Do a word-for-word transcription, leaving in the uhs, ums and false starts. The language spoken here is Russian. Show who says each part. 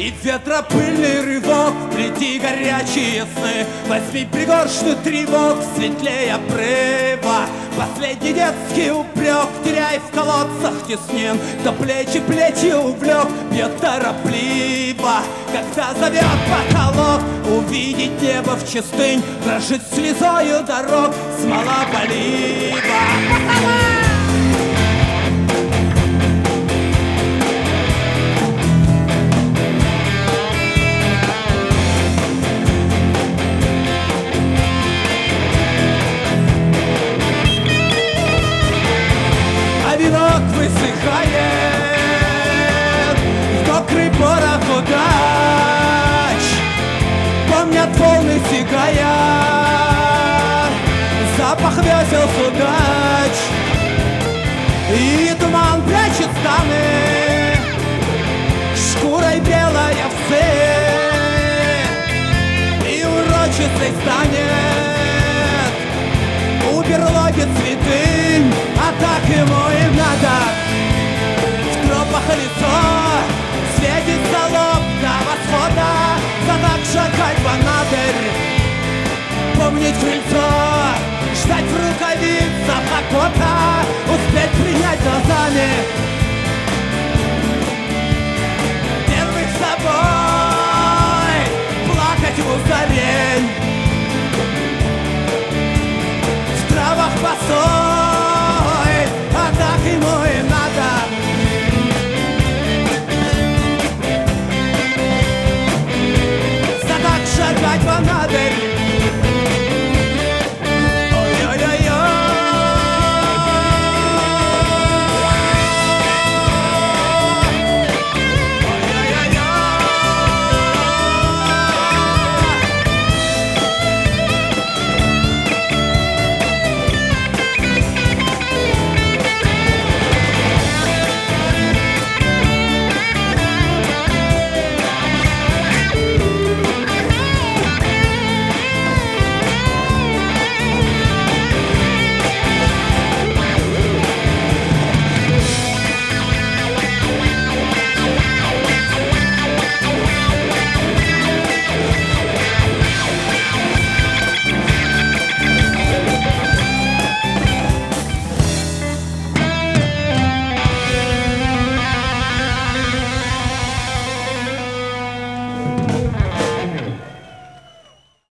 Speaker 1: И ветропыльный рывок, плети горячие сны, возьми пригоршню тревог, светлее обрыва. Последний детский упрек, теряй в колодцах теснин, да плечи плечи увлек, бьет торопливо. Когда зовет потолок, увидеть небо в чистынь, прожить слезою дорог, смола полива. Венок высыхает, в мокрый порох удач, помнят волны сигая, запах весел судач. И туман прячет станы, шкурой белая всы, и урочистой станет у берлоги цветы. А так ему и надо. В тропах лицо светится лоб до восхода. За так шагать понадобь, помнить крыльцо, ждать в рукавицах окота, успеть принять глазами